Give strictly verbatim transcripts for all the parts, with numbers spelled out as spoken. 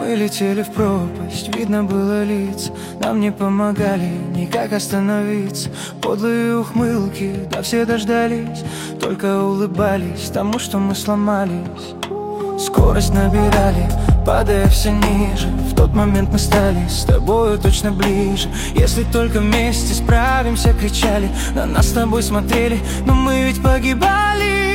Мы летели в пропасть, видно было лица. Нам не помогали никак остановиться. Подлые ухмылки, да все дождались, только улыбались тому, что мы сломались. Скорость набирали, падая все ниже. В тот момент мы стали с тобою точно ближе. Если только вместе справимся, кричали. На нас с тобой смотрели, но мы ведь погибали.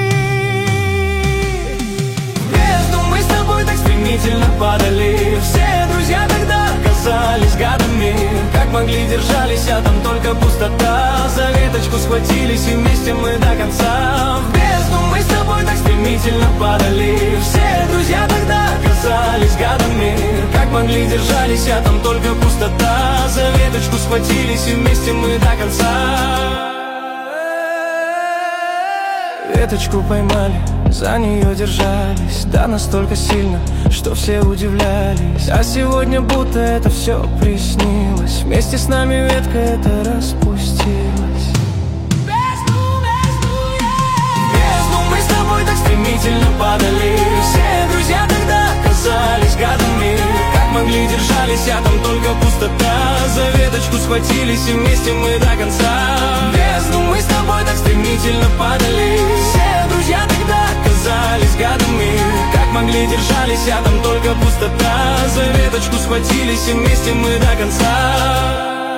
В бездну мы с тобой так стремительно падали. Все друзья тогда оказались гадами. Как могли, держались, а там только пустота. За веточку схватились, и вместе мы до конца. В бездну мы с тобой так стремительно падали. Все друзья тогда оказались гадами. Как могли, держались, а там только пустота. За веточку схватились, и вместе мы до конца. Веточку поймали, за нее держались. Да настолько сильно, что все удивлялись. А сегодня будто это все приснилось. Вместе с нами ветка эта распустилась. Мы с тобой так стремительно падали. Все друзья тогда оказались гадами. Как могли, держались, а там только пустота. За веточку схватились, и вместе мы до конца. В бездну мы с тобой так стремительно падали. Все друзья тогда оказались гадами. Как могли, держались, а там только пустота. За веточку схватились, и вместе мы до конца.